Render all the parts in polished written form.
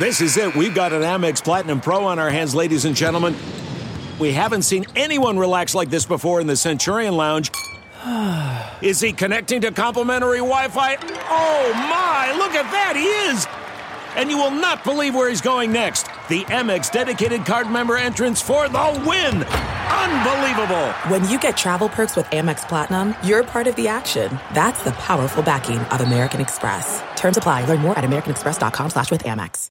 This is it. We've got an Amex Platinum Pro on our hands, ladies and gentlemen. We haven't seen anyone relax like this before in the Centurion Lounge. Is he connecting to complimentary Wi-Fi? Oh, my. Look at that. He is. And you will not believe where he's going next. The Amex dedicated card member entrance for the win. Unbelievable. When you get travel perks with Amex Platinum, you're part of the action. That's the powerful backing of American Express. Terms apply. Learn more at americanexpress.com/withAmex.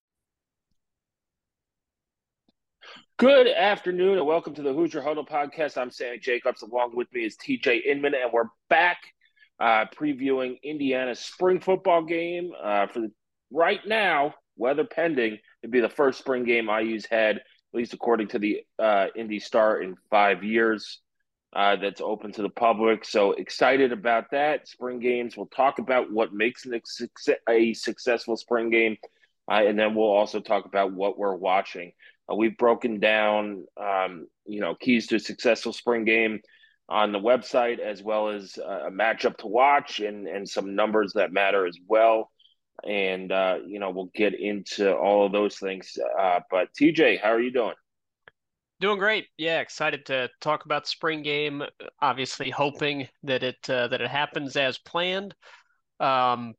Good afternoon and welcome to the Hoosier Huddle podcast. I'm Sammy Jacobs. Along with me is TJ Inman, and we're back previewing Indiana's spring football game. Right now, weather pending, it'd be the first spring game IU's had, at least according to the Indy Star, in 5 years that's open to the public. So excited about that. Spring games, we'll talk about what makes a successful spring game, and then we'll also talk about what we're watching. We've broken down, keys to a successful spring game on the website, as well as a matchup to watch and some numbers that matter as well. And, we'll get into all of those things. But TJ, how are you doing? Doing great. Yeah, excited to talk about the spring game. Obviously hoping that it happens as planned. I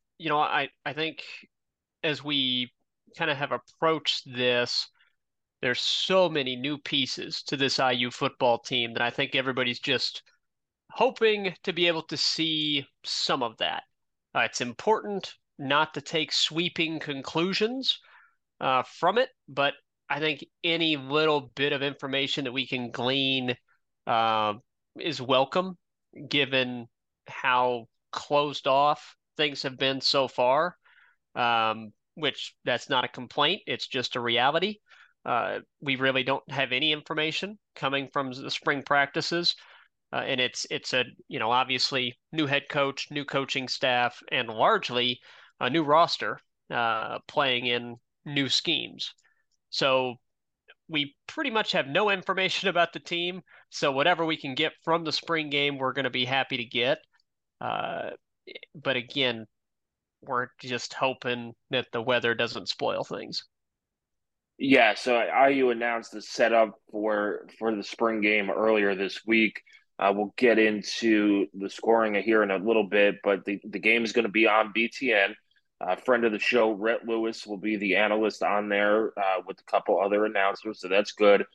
think as we kind of have approached this, there's so many new pieces to this IU football team that I think everybody's just hoping to be able to see some of that. It's important not to take sweeping conclusions from it, but I think any little bit of information that we can glean is welcome, given how closed off things have been so far, which that's not a complaint. It's just a reality. We really don't have any information coming from the spring practices. And it's obviously new head coach, new coaching staff, and largely a new roster playing in new schemes. So we pretty much have no information about the team. So whatever we can get from the spring game, we're going to be happy to get. But again, we're just hoping that the weather doesn't spoil things. Yeah, so IU announced the setup for the spring game earlier this week. We'll get into the scoring here in a little bit, but the game is going to be on BTN. Friend of the show, Rhett Lewis, will be the analyst on there with a couple other announcers, so that's good.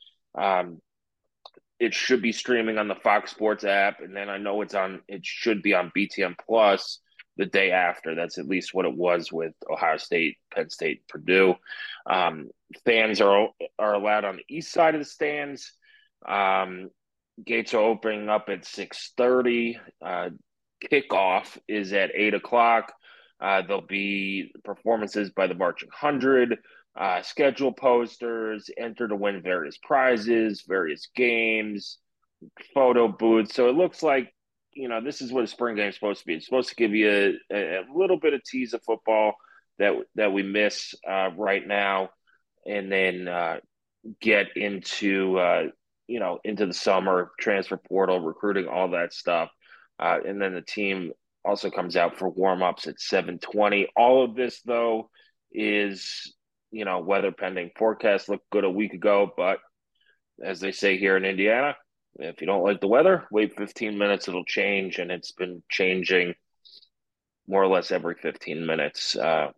It should be streaming on the Fox Sports app, and then I know it should be on BTN Plus the day after. That's at least what it was with Ohio State, Penn State, Purdue. Fans are allowed on the east side of the stands. Gates are opening up at 6:30. Kickoff is at 8 o'clock. There'll be performances by the Marching 100, schedule posters, enter to win various prizes, various games, photo booths. So it looks like, this is what a spring game is supposed to be. It's supposed to give you a little bit of tease of football that we miss right now, and then get into into the summer, transfer portal, recruiting, all that stuff. And then the team also comes out for warm-ups at 7:20. All of this, though, is, weather pending. Forecast looked good a week ago, but as they say here in Indiana, if you don't like the weather, wait 15 minutes, it'll change, and it's been changing more or less every 15 minutes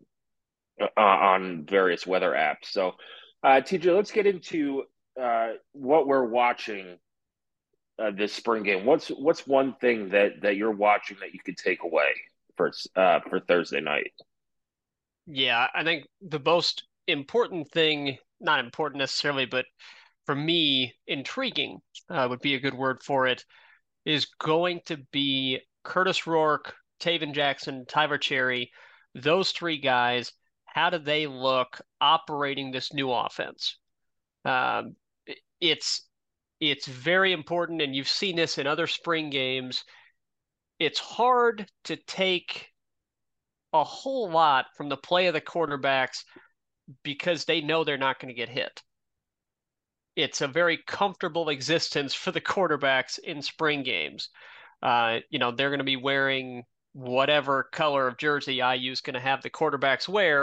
on various weather apps. So, TJ, let's get into what we're watching this spring game. What's one thing that you're watching that you could take away for Thursday night? Yeah, I think the most important thing, not important necessarily, but for me, intriguing would be a good word for it, is going to be Curtis Rourke, Taven Jackson, Tyler Cherry, those three guys. How do they look operating this new offense? It's very important, and you've seen this in other spring games. It's hard to take a whole lot from the play of the quarterbacks because they know they're not going to get hit. It's a very comfortable existence for the quarterbacks in spring games. They're going to be wearing whatever color of jersey IU is going to have the quarterbacks wear,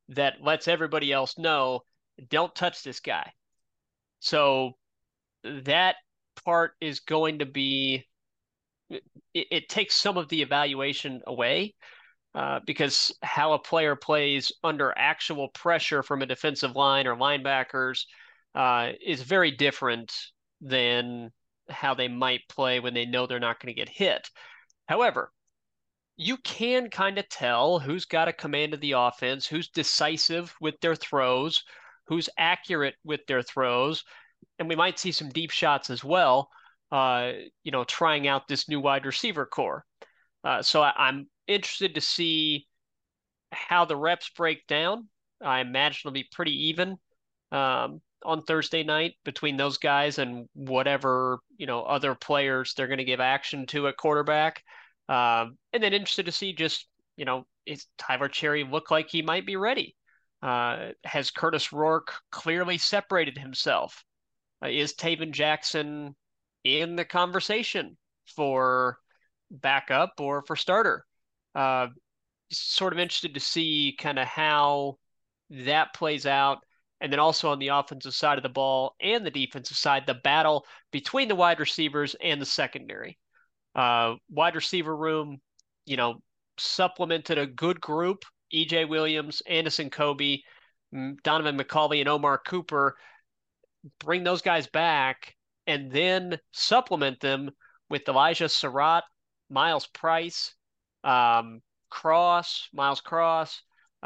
that lets everybody else know, don't touch this guy. So that part is going to be, it takes some of the evaluation away because how a player plays under actual pressure from a defensive line or linebackers is very different than how they might play when they know they're not going to get hit. However, you can kind of tell who's got a command of the offense, who's decisive with their throws, who's accurate with their throws, and we might see some deep shots as well, trying out this new wide receiver core. So I'm interested to see how the reps break down. I imagine it'll be pretty even on Thursday night between those guys and whatever, other players they're going to give action to at quarterback. And then interested to see just, is Tyler Cherry look like he might be ready? Has Curtis Rourke clearly separated himself? Is Taven Jackson in the conversation for backup or for starter? Sort of interested to see kind of how that plays out. And then also on the offensive side of the ball and the defensive side, the battle between the wide receivers and the secondary. Wide receiver room, supplemented a good group. EJ Williams, Anderson Coby, Donovan McCulley, and Omar Cooper. Bring those guys back and then supplement them with Elijah Surratt, Miles Price, Miles Cross.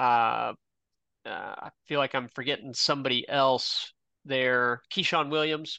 I feel like I'm forgetting somebody else there. Keyshawn Williams.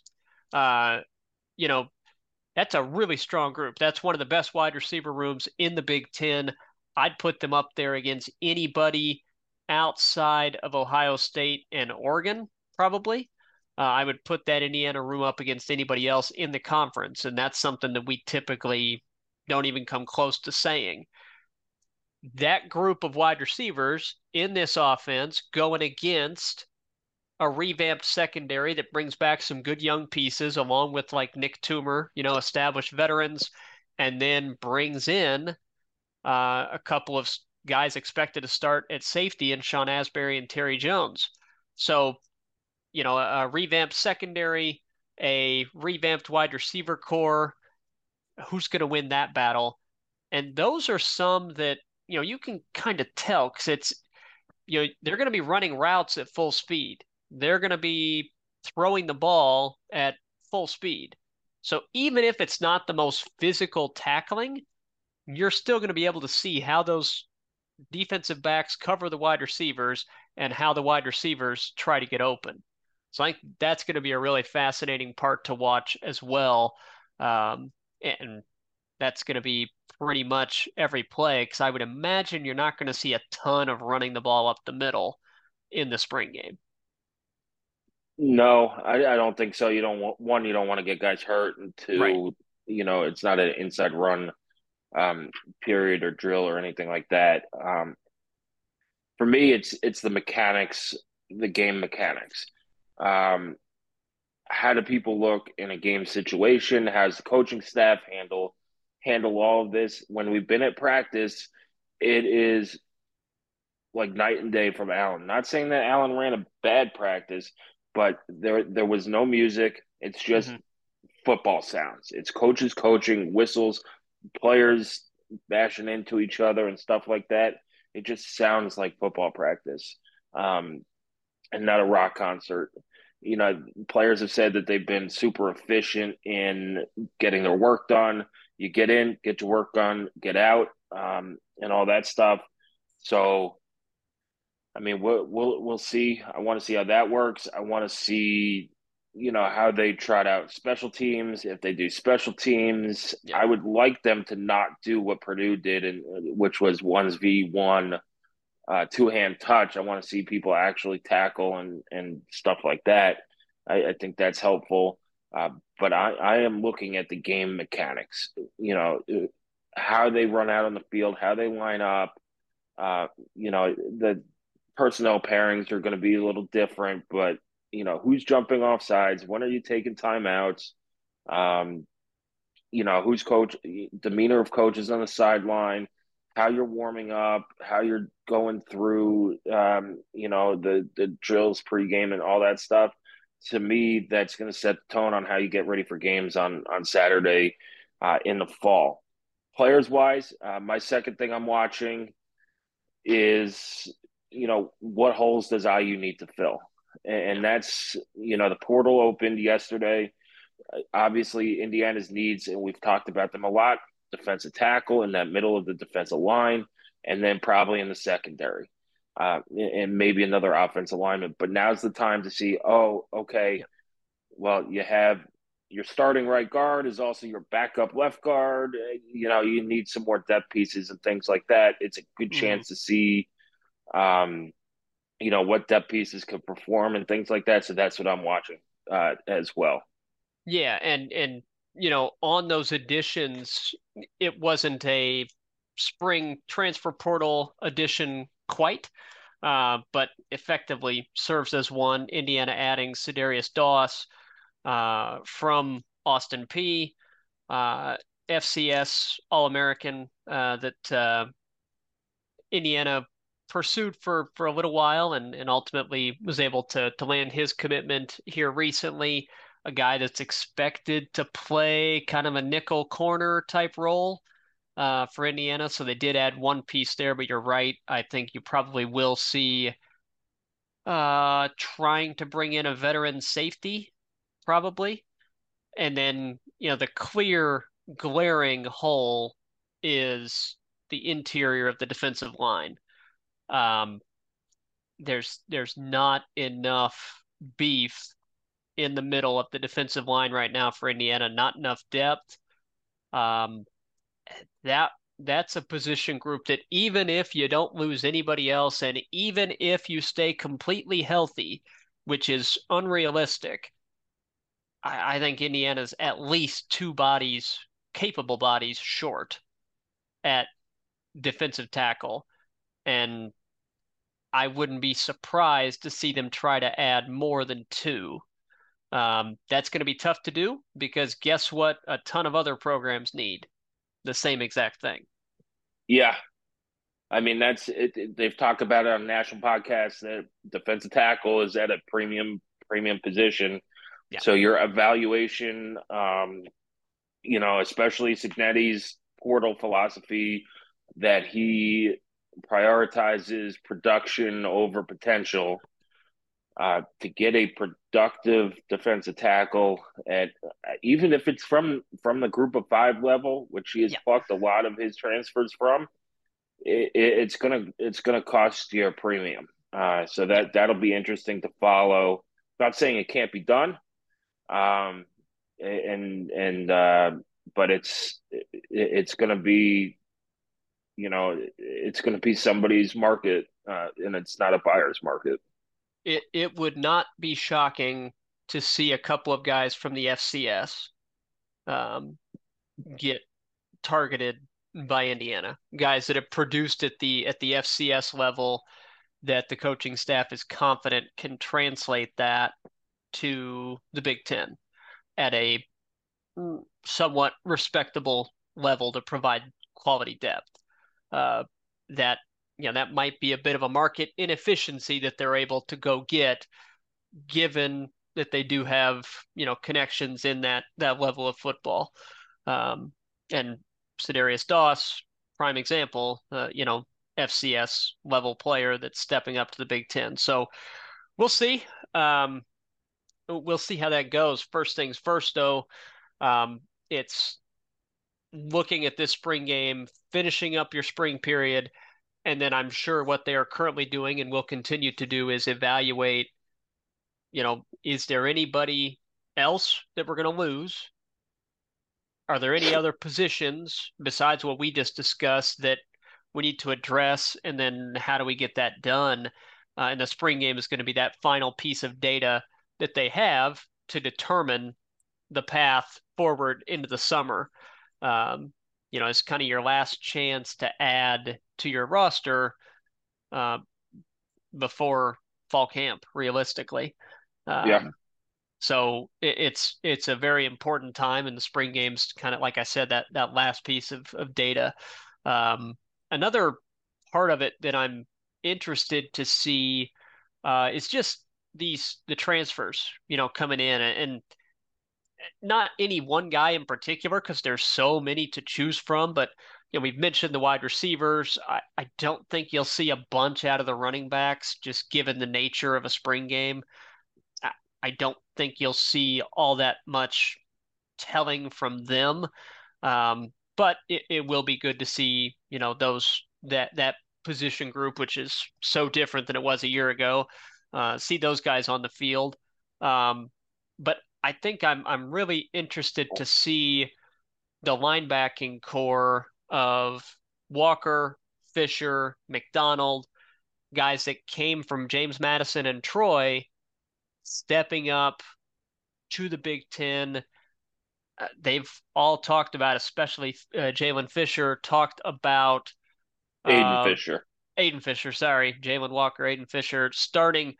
That's a really strong group. That's one of the best wide receiver rooms in the Big Ten. I'd put them up there against anybody outside of Ohio State and Oregon, probably. I would put that Indiana room up against anybody else in the conference, and that's something that we typically don't even come close to saying. That group of wide receivers in this offense going against a revamped secondary that brings back some good young pieces, along with like Nick Toomer, established veterans, and then brings in a couple of guys expected to start at safety in Sean Asbury and Terry Jones. So, a revamped secondary, a revamped wide receiver core. Who's going to win that battle? And those are some that, you can kind of tell because it's, they're going to be running routes at full speed. They're going to be throwing the ball at full speed. So even if it's not the most physical tackling, you're still going to be able to see how those defensive backs cover the wide receivers and how the wide receivers try to get open. So I think that's going to be a really fascinating part to watch as well. And that's going to be pretty much every play because I would imagine you're not going to see a ton of running the ball up the middle in the spring game. No, I don't think so. You don't want to get guys hurt, and two, Right. It's not an inside run period or drill or anything like that. For me, it's the mechanics, the game mechanics. How do people look in a game situation? How's the coaching staff handle all of this? When we've been at practice, it is like night and day from Allen. Not saying that Allen ran a bad practice, but there was no music. It's just football sounds. It's coaches coaching, whistles, players bashing into each other and stuff like that. It just sounds like football practice, and not a rock concert. Players have said that they've been super efficient in getting their work done. You get in, get your work done, get out, and all that stuff. So, I mean, we'll see. I want to see how that works. I want to see, how they trot out special teams. If they do special teams, Yeah. I would like them to not do what Purdue did, which was 1v1 two-hand touch. I want to see people actually tackle and stuff like that. I think that's helpful. But I am looking at the game mechanics, how they run out on the field, how they line up. The personnel pairings are going to be a little different, but, who's jumping off sides? When are you taking timeouts? Who's demeanor of coaches on the sideline, how you're warming up, how you're going through, the drills pregame and all that stuff. To me, that's going to set the tone on how you get ready for games on Saturday in the fall. Players wise, my second thing I'm watching is, what holes does IU need to fill? And that's, the portal opened yesterday. Obviously, Indiana's needs, and we've talked about them a lot, defensive tackle in that middle of the defensive line, and then probably in the secondary, and maybe another offensive lineman. But now's the time to see, oh, okay, Yeah. well, you have your starting right guard is also your backup left guard. You need some more depth pieces and things like that. It's a good Hmm. chance to see, um, what depth pieces could perform and things like that. So that's what I'm watching as well. Yeah, and on those additions, it wasn't a spring transfer portal addition quite, but effectively serves as one. Indiana adding Sedarius Doss from Austin Peay, FCS All-American that Indiana pursued for a little while and ultimately was able to land his commitment here recently. A guy that's expected to play kind of a nickel corner type role for Indiana. So they did add one piece there, but you're right. I think you probably will see trying to bring in a veteran safety, probably. And then, the clear glaring hole is the interior of the defensive line. Um, there's not enough beef in the middle of the defensive line right now for Indiana, not enough depth. Um, that that's a position group that even if you don't lose anybody else, and even if you stay completely healthy, which is unrealistic, I think Indiana's at least two bodies, capable bodies, short at defensive tackle. And I wouldn't be surprised to see them try to add more than two. That's going to be tough to do because guess what? A ton of other programs need the same exact thing. Yeah, I mean, that's it. They've talked about it on national podcasts that defensive tackle is at a premium position. Yeah. So your evaluation, especially Cignetti's portal philosophy that he prioritizes production over potential, to get a productive defensive tackle at, even if it's from the group of five level, which he has Yeah. plucked a lot of his transfers from, it's gonna cost you a premium. So Yeah. that'll be interesting to follow. Not saying it can't be done, um, and but it's gonna be, it's gonna be somebody's market, and it's not a buyer's market. It would not be shocking to see a couple of guys from the FCS um, get targeted by Indiana. Guys that have produced at the FCS level that the coaching staff is confident can translate that to the Big Ten at a somewhat respectable level to provide quality depth. Uh, that that might be a bit of a market inefficiency that they're able to go get, given that they do have connections in that level of football. Um, and Sedarius Doss, prime example, FCS level player that's stepping up to the Big Ten. So we'll see. We'll see how that goes. First things first, though, it's looking at this spring game, finishing up your spring period, and then I'm sure what they are currently doing and will continue to do is evaluate, is there anybody else that we're going to lose? Are there any other positions besides what we just discussed that we need to address? And then how do we get that done? And the spring game is going to be that final piece of data that they have to determine the path forward into the summer. It's kind of your last chance to add to your roster uh, before fall camp, realistically. Yeah, Um, so it's a very important time in the spring games, kind of like I said, that last piece of data. Um, another part of it that I'm interested to see is just the transfers, coming in, and not any one guy in particular because there's so many to choose from. But we've mentioned the wide receivers. I don't think you'll see a bunch out of the running backs, just given the nature of a spring game. I don't think you'll see all that much telling from them. But it will be good to see, that position group, which is so different than it was a year ago, see those guys on the field. But I think I'm really interested to see the linebacking core of Walker, Fisher, McDonald, guys that came from James Madison and Troy, stepping up to the Big Ten. They've all talked about, especially Jalen Fisher, talked about Aiden Fisher. Aiden Fisher, sorry, Jalen Walker, Aiden Fisher, starting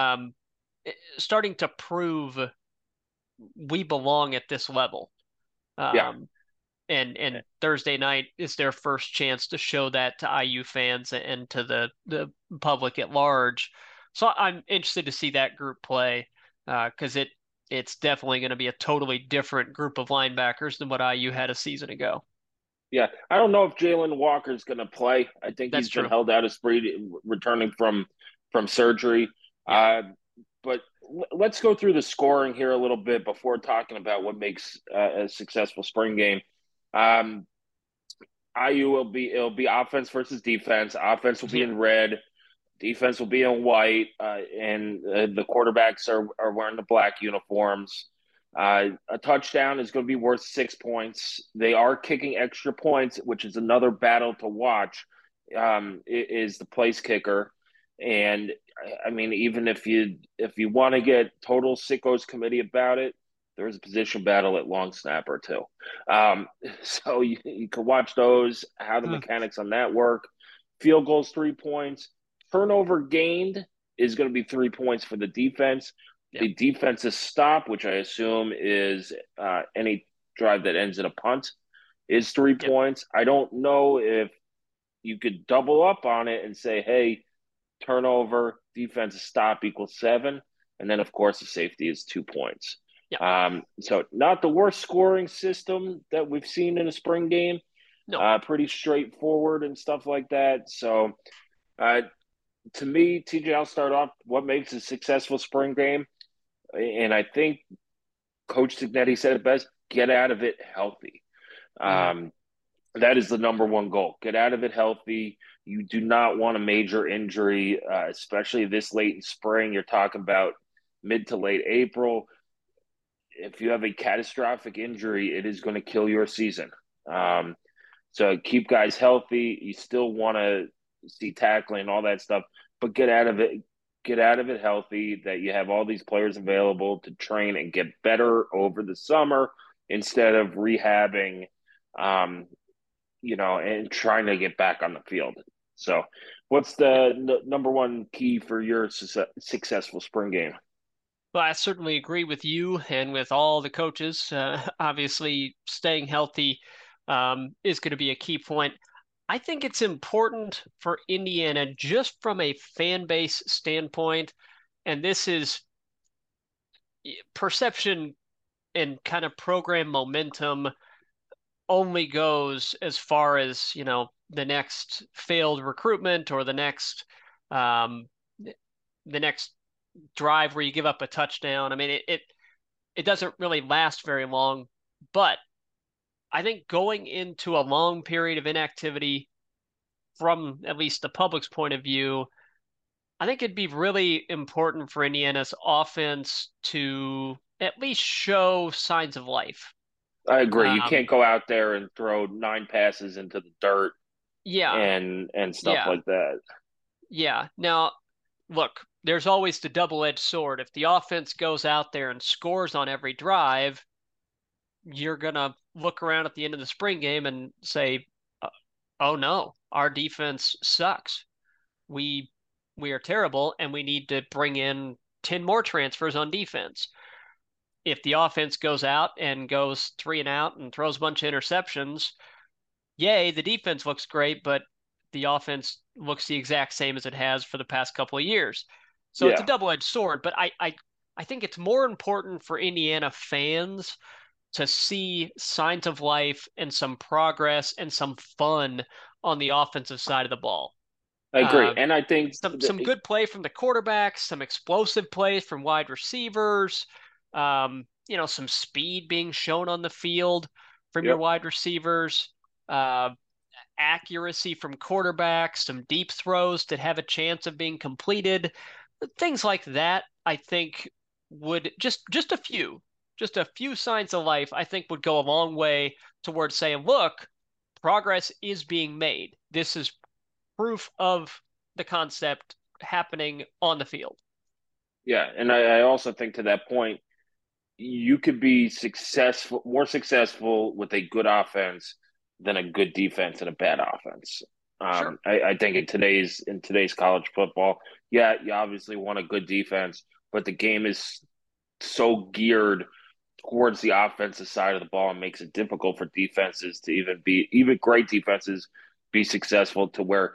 to prove we belong at this level. Yeah. And Thursday night is their first chance to show that to IU fans and to the public at large. So I'm interested to see that group play because it's definitely going to be a totally different group of linebackers than what IU had a season ago. Yeah, I don't know if Jalen Walker's going to play. I think That's he's been true. held out of spree returning from surgery. Yeah. But let's go through the scoring here a little bit before talking about what makes a successful spring game. IU it'll be offense versus defense. Offense will be in red, defense will be in white, and the quarterbacks are wearing the black uniforms. A touchdown is going to be worth 6 points. They are kicking extra points, which is another battle to watch. Is the place kicker, and I mean, even if you want to get total sickos committee about it, there's a position battle at long snapper too. So you can watch those, how the mechanics on that work. Field goals 3 points. Turnover gained is going to be 3 points for the defense. Yep. The defensive stop, which I assume is any drive that ends in a punt, is 3 points. I don't know if you could double up on it and say, hey, turnover, defensive stop equals 7. And then, of course, the safety is 2 points. Yep. So not the worst scoring system that we've seen in a spring game. No. Pretty straightforward and stuff like that. So to me, TJ, I'll start off what makes a successful spring game. And I think Coach Cignetti said it best, get out of it healthy. That is the number one goal. Get out of it healthy. You do not want a major injury, especially this late in spring. You're talking about mid to late April. If you have a catastrophic injury, it is going to kill your season. So keep guys healthy. You still want to see tackling and all that stuff, but get out of it. Get out of it healthy, that you have all these players available to train and get better over the summer instead of rehabbing, and trying to get back on the field. So what's the number one key for your successful spring game? Well, I certainly agree with you and with all the coaches. Obviously, staying healthy is going to be a key point. I think it's important for Indiana just from a fan base standpoint, and this is perception and kind of program momentum only goes as far as, the next failed recruitment or the next drive where you give up a touchdown. I mean, it doesn't really last very long, but I think going into a long period of inactivity from at least the public's point of view, I think it'd be really important for Indiana's offense to at least show signs of life. I agree. You can't go out there and throw 9 passes into the dirt and stuff like that. Yeah. Now, look, there's always the double-edged sword. If the offense goes out there and scores on every drive, you're going to look around at the end of the spring game and say, oh no, our defense sucks. We are terrible, and we need to bring in 10 more transfers on defense. If the offense goes out and goes 3 and out and throws a bunch of interceptions, yay, the defense looks great, but the offense looks the exact same as it has for the past couple of years. So it's a Yeah, double-edged sword, but I think it's more important for Indiana fans to see signs of life and some progress and some fun on the offensive side of the ball. I agree. Uh, And I think some good play from the quarterbacks, some explosive plays from wide receivers, some speed being shown on the field from your yep. wide receivers, uh, accuracy from quarterbacks, some deep throws that have a chance of being completed, things like that. I think would just a few signs of life. I think would go a long way towards saying, look, progress is being made. This is proof of the concept happening on the field. Yeah. And I also think to that point, you could be more successful with a good offense than a good defense and a bad offense. Sure. I think in today's college football, yeah, you obviously want a good defense, but the game is so geared towards the offensive side of the ball and makes it difficult for defenses to even great defenses be successful to where,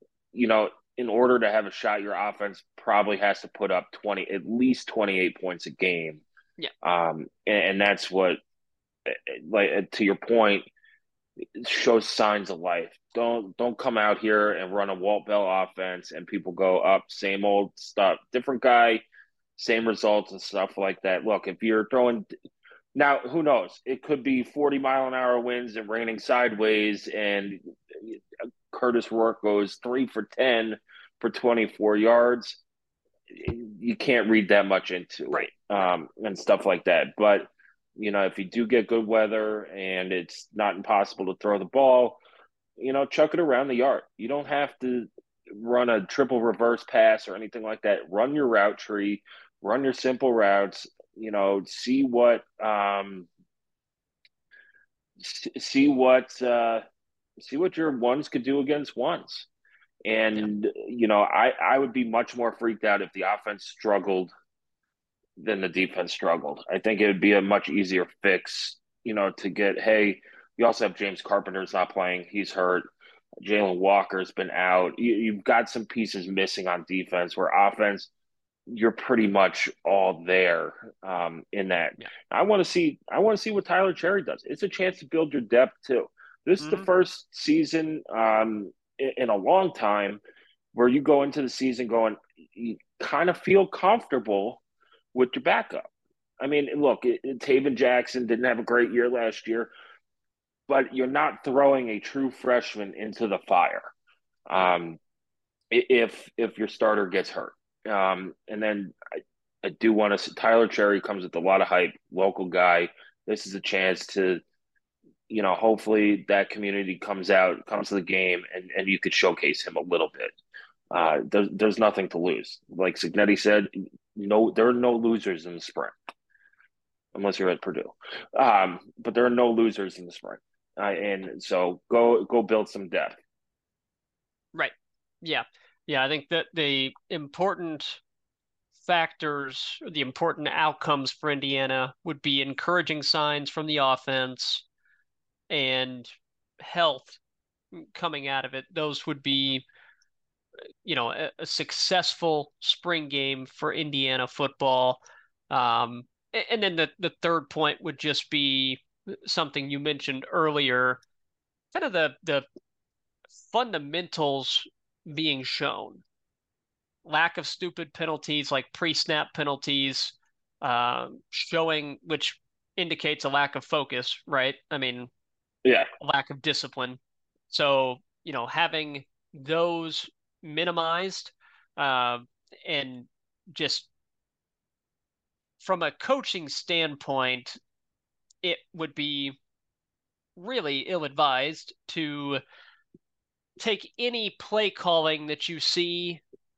in order to have a shot, your offense probably has to put up at least 28 points a game. Yeah. And that's what, like, to your point, shows signs of life. Don't come out here and run a Walt Bell offense and people go up, same old stuff, different guy, same results and stuff like that. Look, if you're throwing now, who knows? It could be 40-mile-an-hour winds and raining sideways, and Curtis Rourke goes 3 for 10 for 24 yards. You can't read that much into Right. it, and stuff like that. But if you do get good weather and it's not impossible to throw the ball, chuck it around the yard. You don't have to run a triple reverse pass or anything like that. Run your route tree, run your simple routes. See what see what see what your ones could do against ones. Yeah. And I would be much more freaked out if the offense struggled than the defense struggled. I think it would be a much easier fix, to get. Hey, you also have James Carpenter's not playing; he's hurt. Jalen Walker's been out. You've got some pieces missing on defense. Where offense, you're pretty much all there, in that. Yeah. I want to see what Tyler Cherry does. It's a chance to build your depth too. This is the Mm-hmm. first season, in a long time where you go into the season going, you kind of feel comfortable with your backup. I mean, look, Taven Jackson didn't have a great year last year, but you're not throwing a true freshman into the fire, Right. if your starter gets hurt. And then I do want to. Tyler Cherry comes with a lot of hype, local guy. This is a chance to, hopefully that community comes to the game, and you could showcase him a little bit. There's nothing to lose. Like Cignetti said, no, there are no losers in the spring, unless you're at Purdue. But there are no losers in the spring, and so go build some depth. Right. Yeah. Yeah. I think that the important factors, the important outcomes for Indiana would be encouraging signs from the offense and health coming out of it. Those would be, a successful spring game for Indiana football. And then the third point would just be something you mentioned earlier, kind of the fundamentals being shown. Lack of stupid penalties like pre-snap penalties, showing which indicates a lack of focus, right? I mean, Yeah, a lack of discipline. So, having those minimized, uh, and just from a coaching standpoint, it would be really ill-advised to take any play calling that you see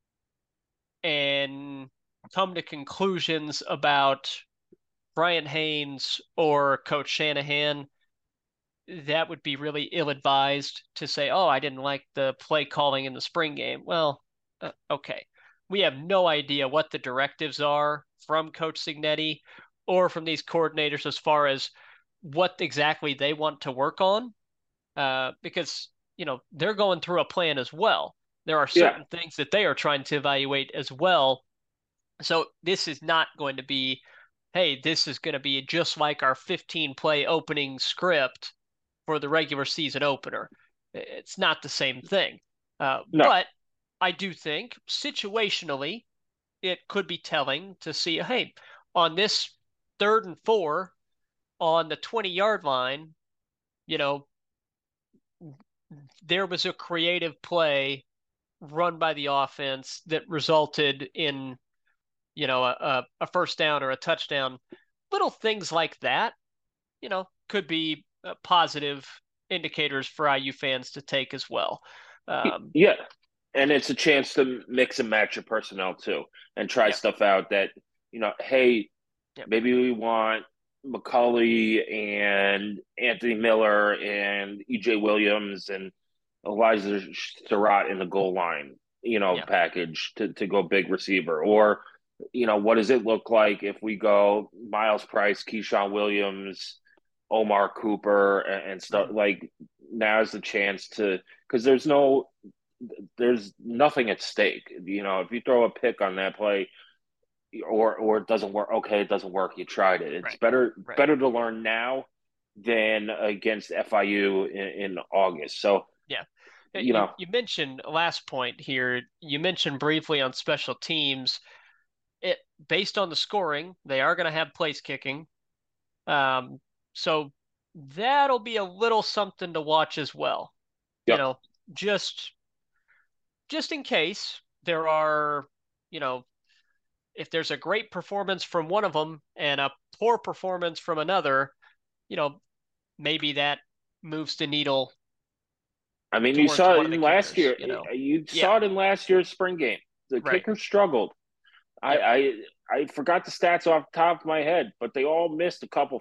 and come to conclusions about Brian Haynes or Coach Shanahan. That would be really ill-advised to say, oh, I didn't like the play calling in the spring game. Well, okay. We have no idea what the directives are from Coach Cignetti or from these coordinators as far as what exactly they want to work on. Because they're going through a plan as well. There are Yeah, certain things that they are trying to evaluate as well. So this is not going to be, hey, this is going to be just like our 15 play opening script for the regular season opener. It's not the same thing. no, But I do think situationally, it could be telling to see, hey, on this 3rd and 4 on the 20-yard line, you know, there was a creative play run by the offense that resulted in, a first down or a touchdown. Little things like that, could be positive indicators for IU fans to take as well. yeah. And it's a chance to mix and match your personnel too and try Yeah, stuff out that, hey, yeah, maybe we want McCulley and Anthony Miller and EJ Williams and Elijah Surratt in the goal line, yeah, package to go big receiver. Or, what does it look like if we go Miles Price, Keyshawn Williams, Omar Cooper, and stuff mhm, like now's the chance to, because there's nothing at stake. If you throw a pick on that play, or it doesn't work. Okay, it doesn't work. You tried it. It's right, right. better to learn now than against FIU in August. So Yeah. you You know, you mentioned last point here. You mentioned briefly on special teams. It based on the scoring, they are going to have place kicking. Um, so that'll be a little something to watch as well. You yep. know, just just in case there are, you know, if there's a great performance from one of them and a poor performance from another, you know, maybe that moves the needle I mean, you towards saw it one of the in last kickers, year. you know. You saw Yeah, it in last year's spring game. The right. kicker struggled. I Yep. I, I forgot the stats off the top of my head, but they all missed a couple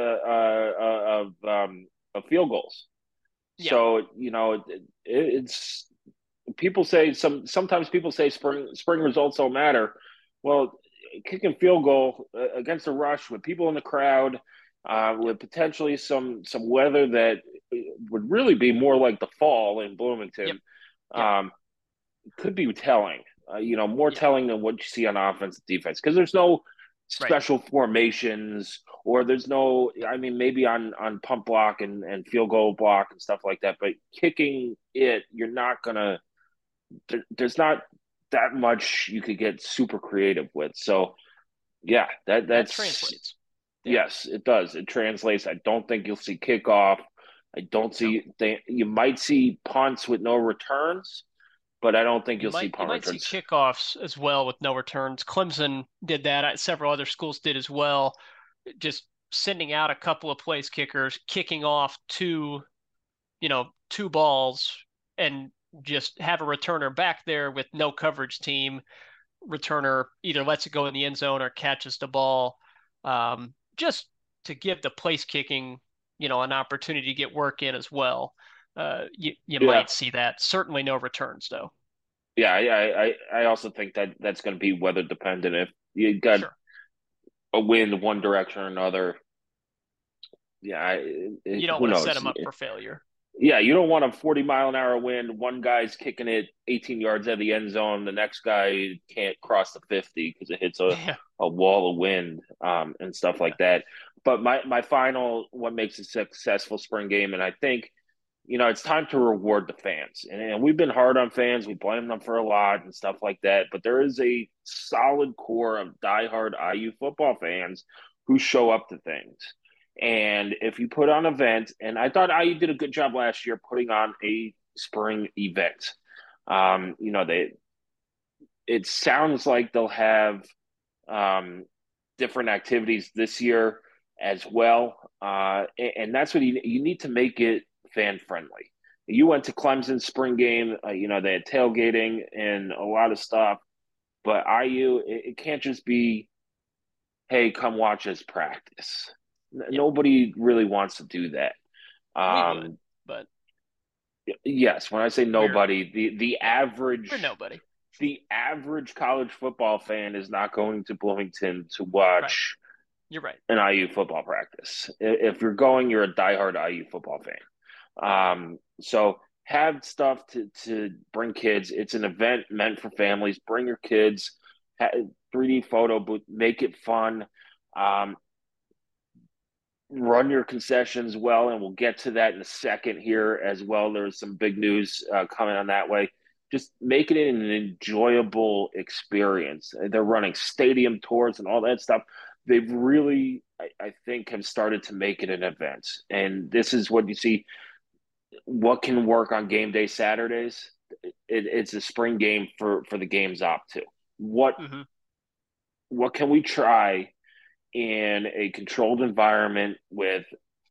of field goals. Yep. So it's people say sometimes people say spring results don't matter. Well, kicking field goal against a rush with people in the crowd, Yep. with potentially some weather that would really be more like the fall in Yep. Bloomington, Yep. um, could be telling. More Yeah. telling than what you see on offense and defense because there's no Right. special formations or there's no. Yep. I mean, maybe on pump block and field goal block and stuff like that, but kicking it, you're not gonna there's not that much you could get super creative with. So yeah, That that's translates. Yeah. yes, it does. It translates. I don't think you'll see kickoff. I don't No. see you might see punts with no returns, but I don't think You you'll see might you punt might see returns. kickoffs as well with no returns. Clemson did that. Several other schools did as well. Just sending out a couple of place kickers, kicking off two balls, and just have a returner back there with no coverage team. Returner either lets it go in the end zone or catches the ball. Just to give the place kicking, an opportunity to get work in as well. You Yeah, might see that. Certainly no returns though. yeah. I also think that that's going to be weather dependent. If you got Sure. a wind one direction or another, yeah, You don't who want to set knows? them up for failure. Yeah, you don't want a 40-mile-an-hour wind. One guy's kicking it 18 yards out of the end zone. The next guy can't cross the 50 because it hits Yeah. a wall of wind and stuff Yeah. like that. But my final, what makes a successful spring game, and I think, it's time to reward the fans. And we've been hard on fans. We blame them for a lot and stuff like that. But there is a solid core of diehard IU football fans who show up to things. And if you put on an event, and I thought IU did a good job last year putting on a spring event. They it sounds like they'll have different activities this year as well, and that's what you need to make it fan friendly. You went to Clemson spring game, they had tailgating and a lot of stuff, but IU it can't just be, hey, come watch us practice. Yeah. Nobody really wants to do that. We would, Um, but yes, when I say we're nobody, the yeah, we're average nobody. college football fan is not going to Bloomington to Right. watch You're right. an IU football practice. If you're going, you're a diehard IU football fan. So have stuff to bring kids. It's an event meant for families. Bring your kids. 3D photo booth. Make it fun. Um, Run your concessions well, and we'll get to that in a second here as well. There's some big news coming on that way. Just make it an enjoyable experience. They're running stadium tours and all that stuff. They've really, I think, have started to make it an event. And this is what you see. What can work on game day Saturdays? It's a spring game for the games op too. What Mm-hmm. what can we try in a controlled environment with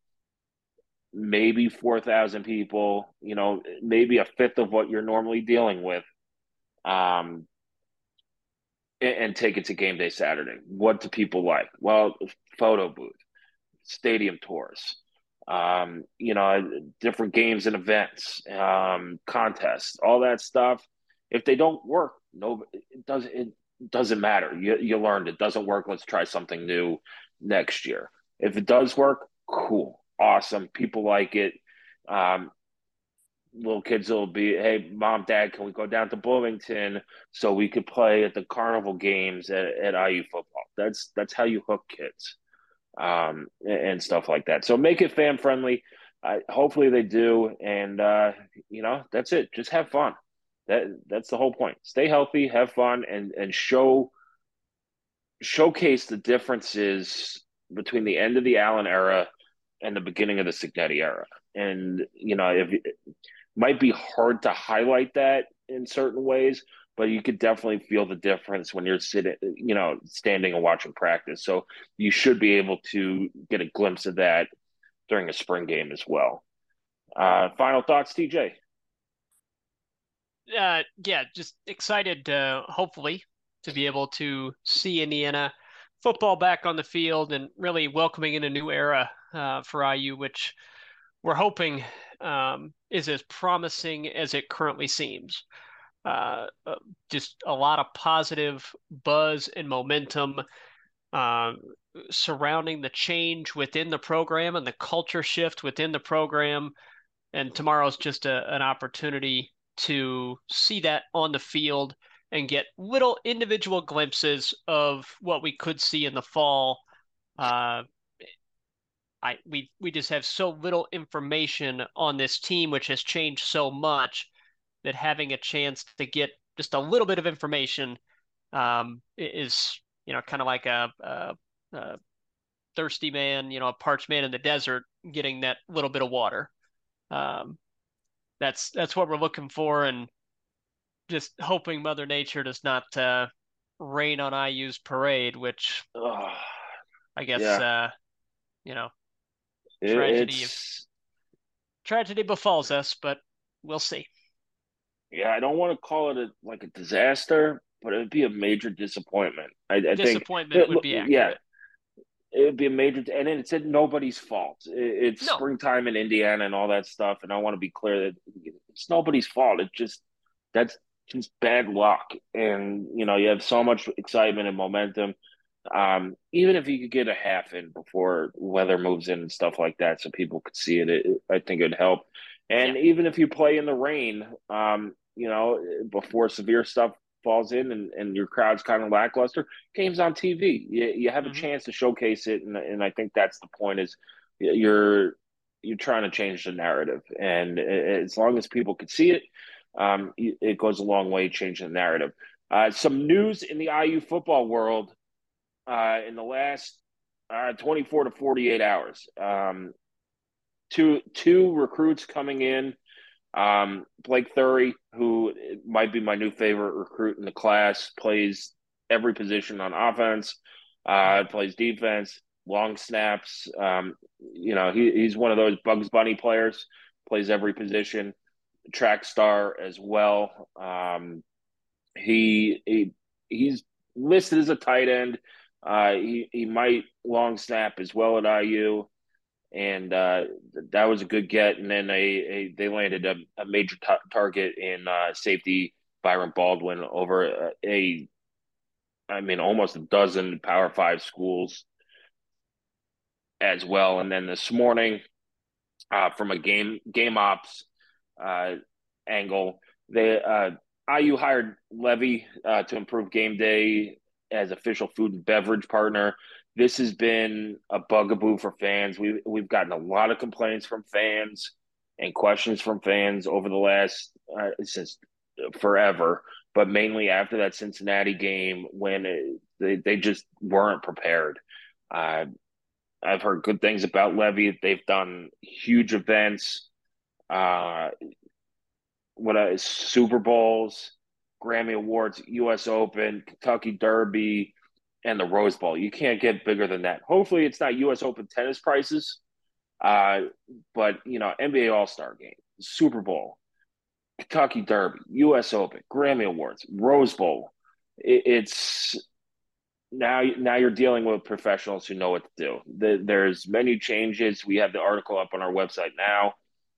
maybe 4,000 people, maybe a fifth of what you're normally dealing with, um, and take it to game day Saturday? What do people like? Well, photo booth, stadium tours, different games and events, contests, all that stuff. If they don't work, no, it doesn't matter. You learned it doesn't work. Let's try something new next year. If it does work, cool, awesome. People like it. Um, Little kids will be, hey, mom, dad, can we go down to Bloomington so we could play at the carnival games at IU football? That's how you hook kids, and stuff like that. So make it fan friendly. Hopefully they do, and that's it. Just have fun. That's the whole point. Stay healthy, have fun, and showcase the differences between the end of the Allen era and the beginning of the Signetti era. And if it might be hard to highlight that in certain ways, but you could definitely feel the difference when you're standing and watching practice. So you should be able to get a glimpse of that during a spring game as well. Final thoughts, TJ? Yeah, just excited, hopefully, to be able to see Indiana football back on the field and really welcoming in a new era for IU, which we're hoping is as promising as it currently seems. Just a lot of positive buzz and momentum uh, surrounding the change within the program and the culture shift within the program. And tomorrow's just an opportunity to see that on the field and get little individual glimpses of what we could see in the fall. Uh, we just have so little information on this team, which has changed so much, that having a chance to get just a little bit of information is kind of like a thirsty man, a parched man in the desert getting that little bit of water. Um, that's what we're looking for, and just hoping Mother Nature does not rain on IU's parade, which Oh, I guess yeah, you know tragedy it's tragedy befalls us, but we'll see. yeah. I don't want to call it like a disaster, but it would be a major disappointment. I think, Disappointment would be yeah, accurate. it would be a major, and it's nobody's fault. It's No. springtime in Indiana and all that stuff, and I want to be clear that it's nobody's fault. That's just bad luck, and you have so much excitement and momentum. Even if you could get a half in before weather moves in and stuff like that, so people could see it, I think it'd help. Yeah. And even if you play in the rain, before severe stuff falls in and your crowd's kind of lackluster, games on TV. You have a Hmm. chance to showcase it, and I think that's the point. Is you're trying to change the narrative, and as long as people can see it, it goes a long way changing the narrative. Some news in the IU football world in the last 24 to 48 hours. Two recruits coming in. Blake Thury, who might be my new favorite recruit in the class, plays every position on offense, plays defense, long snaps. He's one of those Bugs Bunny players, plays every position, track star as well. He's listed as a tight end. He might long snap as well at IU, and that was a good get. And then they landed a major target in safety Byron Baldwin over almost a dozen Power Five schools as well. And then this morning, from a game ops angle. IU hired Levy to improve game day as official food and beverage partner. This has been a bugaboo for fans. We've gotten a lot of complaints from fans and questions from fans over the last since forever, but mainly after that Cincinnati game when they just weren't prepared. I've heard good things about Levy. They've done huge events, Super Bowls, Grammy Awards, U.S. Open, Kentucky Derby, and the Rose Bowl. You can't get bigger than that. Hopefully, it's not U.S. Open tennis prices, but NBA All Star Game, Super Bowl, Kentucky Derby, U.S. Open, Grammy Awards, Rose Bowl. It's now you're dealing with professionals who know what to do. There's many changes. We have the article up on our website now.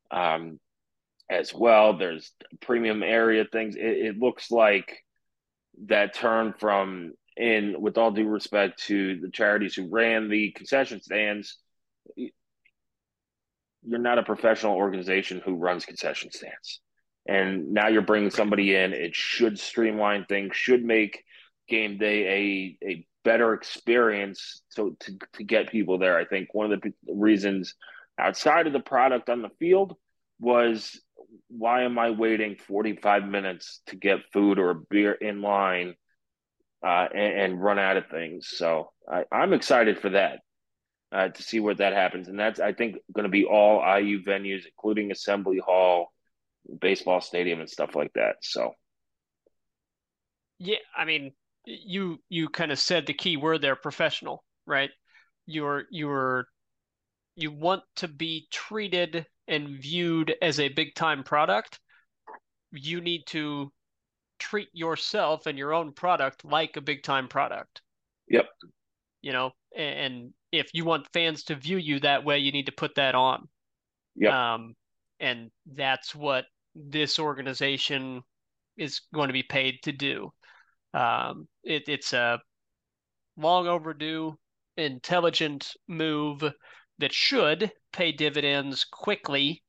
As well, there's premium area things. It looks like that turn from, in with all due respect to the charities who ran the concession stands, you're not a professional organization who runs concession stands. And now you're bringing somebody in. It should streamline things, should make game day a better experience to get people there. I think one of the reasons outside of the product on the field was, why am I waiting 45 minutes to get food or a beer in line and run out of things? So I'm excited for that, to see what that happens. And that's, I think, going to be all IU venues, including Assembly Hall, baseball stadium, and stuff like that. So, yeah, I mean, you kind of said the key word there, professional, right? You want to be treated and viewed as a big time product. You need to treat yourself and your own product like a big time product. Yep. And if you want fans to view you that way, you need to put that on. Yep. And that's what this organization is going to be paid to do. It's a long overdue, intelligent move that should pay dividends quickly.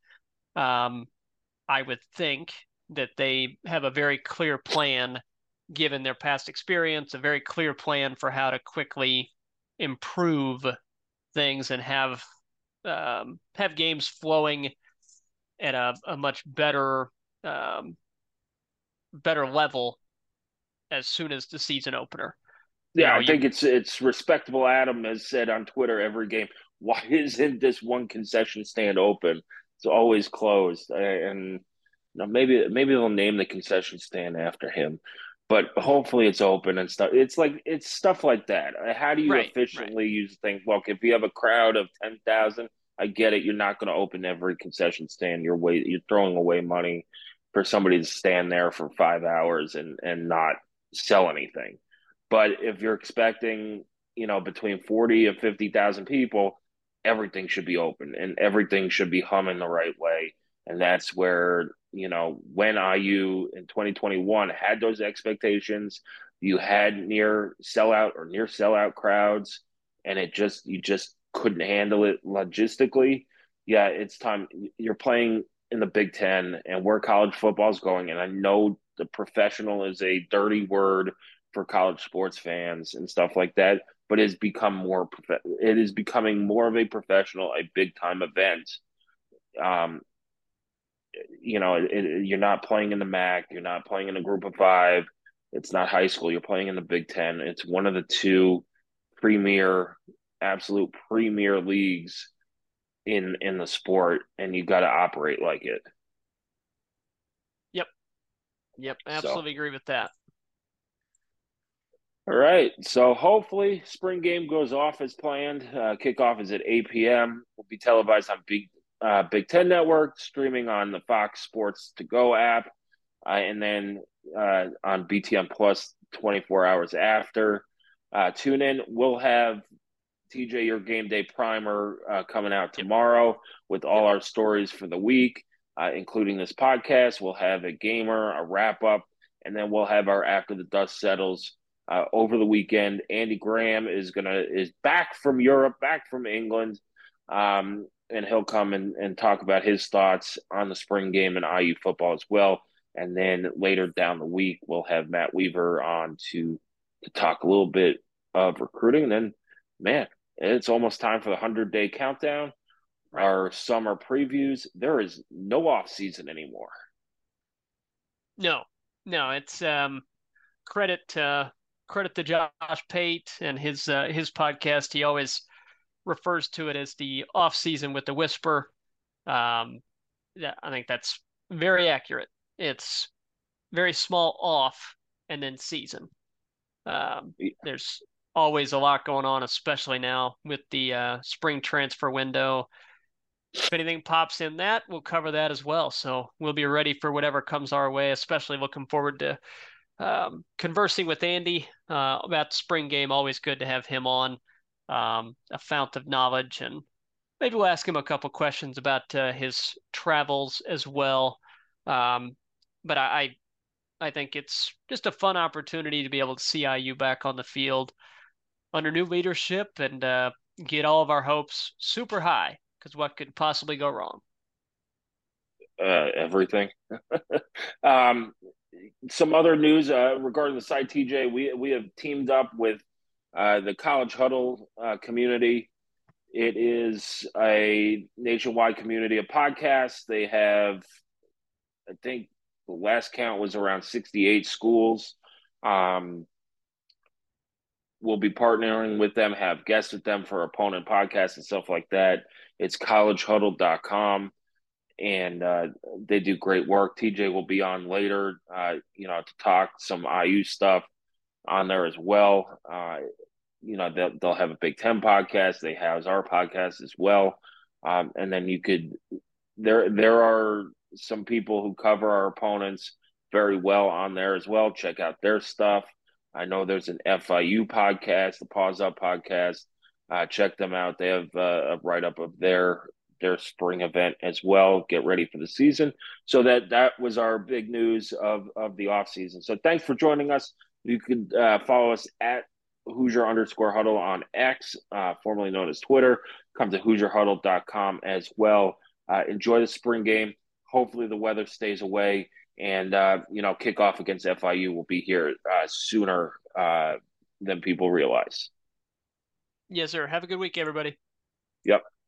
I would think that they have a very clear plan, given their past experience, a very clear plan for how to quickly improve things and have games flowing at a much better level as soon as the season opener. Yeah, I think it's respectable. Adam has said on Twitter every game, why isn't this one concession stand open? It's always closed. And maybe they'll name the concession stand after him, but hopefully it's open and stuff. It's stuff like that. How do you efficiently use things? Look, if you have a crowd of 10,000, I get it. You're not going to open every concession stand. You're throwing away money for somebody to stand there for 5 hours and not sell anything. But if you're expecting, between 40 and 50,000 people, everything should be open and everything should be humming the right way. And that's where, when IU in 2021 had those expectations, you had near sellout crowds, and you just couldn't handle it logistically. Yeah, it's time. You're playing in the Big Ten and where college football is going. And I know the professional is a dirty word for college sports fans and stuff like that, but it is becoming more of a professional, a big time event. You're not playing in the MAC, you're not playing in a group of 5. It's not high school. You're playing in the Big Ten. It's one of the two absolute premier leagues in the sport, and you got to operate like it. Yep. Absolutely agree with that. All right. So hopefully spring game goes off as planned. Kickoff is at 8 p.m. Will be televised on Big Ten Network, streaming on the Fox Sports To Go app, and then on BTN Plus 24 hours after. Tune in. We'll have TJ, your game day primer, coming out tomorrow with all our stories for the week, including this podcast. We'll have a gamer, a wrap up, and then we'll have our After the Dust Settles over the weekend. Andy Graham is back from Europe, back from England. and he'll come and talk about his thoughts on the spring game and IU football as well. And then later down the week, we'll have Matt Weaver on to talk a little bit of recruiting. And then, man, it's almost time for the 100-day countdown. Right. Our summer previews. There is no off season anymore. No, it's credit to Josh Pate and his podcast. He always refers to it as the off season with the whisper. Yeah, I think that's very accurate. It's very small off and then season. There's always a lot going on, especially now with the spring transfer window. If anything pops in that, we'll cover that as well. So we'll be ready for whatever comes our way, especially looking forward to conversing with Andy about the spring game. Always good to have him on, a fount of knowledge. And maybe we'll ask him a couple questions about his travels as well. But I think it's just a fun opportunity to be able to see IU back on the field under new leadership and get all of our hopes super high, because what could possibly go wrong? Everything. Some other news regarding the site, TJ. We have teamed up with the College Huddle community. It is a nationwide community of podcasts. They have, I think, the last count was around 68 schools. We'll be partnering with them, have guests with them for opponent podcasts and stuff like that. It's collegehuddle.com, and they do great work. TJ will be on later, to talk some IU stuff on there as well. They'll have a Big Ten podcast. They house our podcast as well. And then there are some people who cover our opponents very well on there as well. Check out their stuff. I know there's an FIU podcast, the Pause Up podcast. Check them out. They have a write-up of their spring event as well. Get ready for the season. So that was our big news of the offseason. So thanks for joining us. You can follow us at Hoosier_Huddle on X, formerly known as Twitter. Come to HoosierHuddle.com as well. Enjoy the spring game. Hopefully the weather stays away, and kickoff against FIU will be here sooner than people realize. Yes, sir. Have a good week, everybody. Yep.